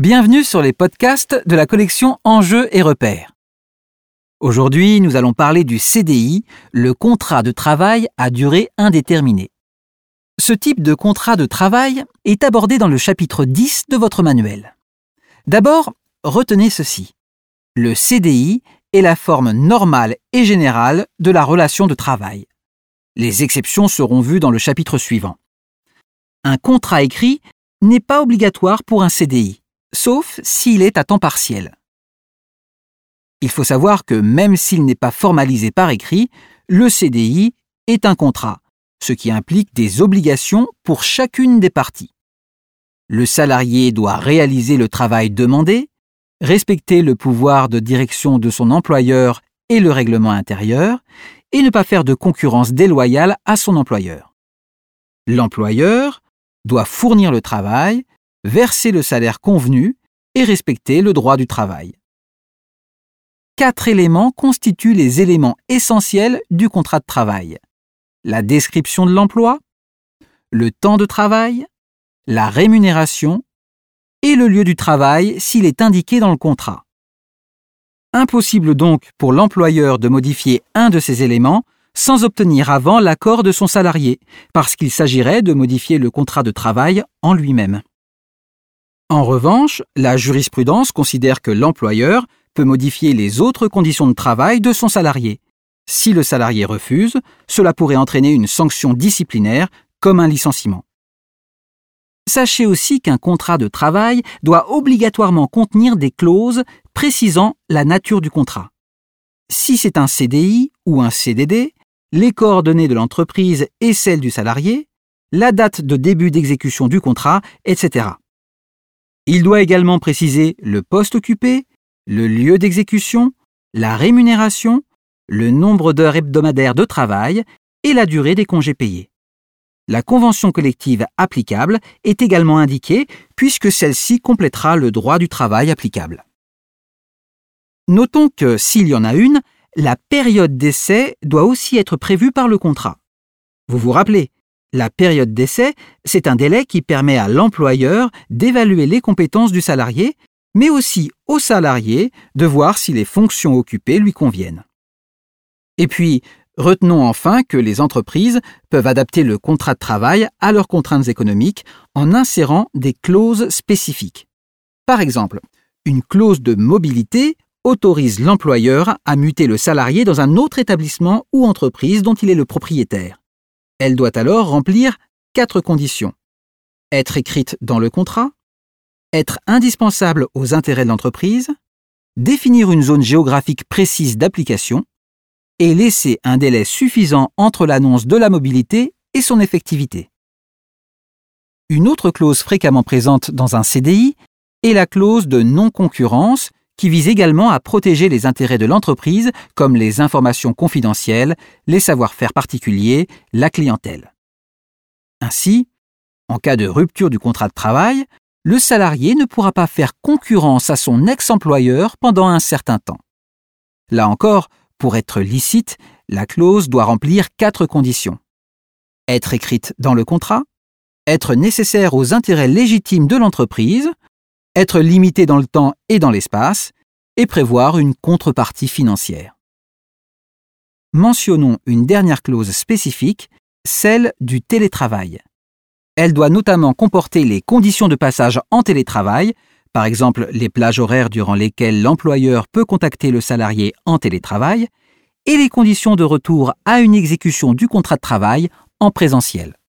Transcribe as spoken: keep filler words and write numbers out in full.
Bienvenue sur les podcasts de la collection Enjeux et repères. Aujourd'hui, nous allons parler du C D I, le contrat de travail à durée indéterminée. Ce type de contrat de travail est abordé dans le chapitre dix de votre manuel. D'abord, retenez ceci. Le C D I est la forme normale et générale de la relation de travail. Les exceptions seront vues dans le chapitre suivant. Un contrat écrit n'est pas obligatoire pour un C D I, sauf s'il est à temps partiel. Il faut savoir que même s'il n'est pas formalisé par écrit, le C D I est un contrat, ce qui implique des obligations pour chacune des parties. Le salarié doit réaliser le travail demandé, respecter le pouvoir de direction de son employeur et le règlement intérieur, et ne pas faire de concurrence déloyale à son employeur. L'employeur doit fournir le travail, verser le salaire convenu et respecter le droit du travail. Quatre éléments constituent les éléments essentiels du contrat de travail. La description de l'emploi, le temps de travail, la rémunération et le lieu du travail s'il est indiqué dans le contrat. Impossible donc pour l'employeur de modifier un de ces éléments sans obtenir avant l'accord de son salarié, parce qu'il s'agirait de modifier le contrat de travail en lui-même. En revanche, la jurisprudence considère que l'employeur peut modifier les autres conditions de travail de son salarié. Si le salarié refuse, cela pourrait entraîner une sanction disciplinaire comme un licenciement. Sachez aussi qu'un contrat de travail doit obligatoirement contenir des clauses précisant la nature du contrat. Si c'est un C D I ou un C D D, les coordonnées de l'entreprise et celles du salarié, la date de début d'exécution du contrat, et cetera. Il doit également préciser le poste occupé, le lieu d'exécution, la rémunération, le nombre d'heures hebdomadaires de travail et la durée des congés payés. La convention collective applicable est également indiquée puisque celle-ci complétera le droit du travail applicable. Notons que s'il y en a une, la période d'essai doit aussi être prévue par le contrat. Vous vous rappelez, la période d'essai, c'est un délai qui permet à l'employeur d'évaluer les compétences du salarié, mais aussi au salarié de voir si les fonctions occupées lui conviennent. Et puis, retenons enfin que les entreprises peuvent adapter le contrat de travail à leurs contraintes économiques en insérant des clauses spécifiques. Par exemple, une clause de mobilité autorise l'employeur à muter le salarié dans un autre établissement ou entreprise dont il est le propriétaire. Elle doit alors remplir quatre conditions. Être écrite dans le contrat, être indispensable aux intérêts de l'entreprise, définir une zone géographique précise d'application et laisser un délai suffisant entre l'annonce de la mobilité et son effectivité. Une autre clause fréquemment présente dans un C D I est la clause de non-concurrence qui vise également à protéger les intérêts de l'entreprise comme les informations confidentielles, les savoir-faire particuliers, la clientèle. Ainsi, en cas de rupture du contrat de travail, le salarié ne pourra pas faire concurrence à son ex-employeur pendant un certain temps. Là encore, pour être licite, la clause doit remplir quatre conditions. Être écrite dans le contrat, être nécessaire aux intérêts légitimes de l'entreprise, être limité dans le temps et dans l'espace, et prévoir une contrepartie financière. Mentionnons une dernière clause spécifique, celle du télétravail. Elle doit notamment comporter les conditions de passage en télétravail, par exemple les plages horaires durant lesquelles l'employeur peut contacter le salarié en télétravail, et les conditions de retour à une exécution du contrat de travail en présentiel.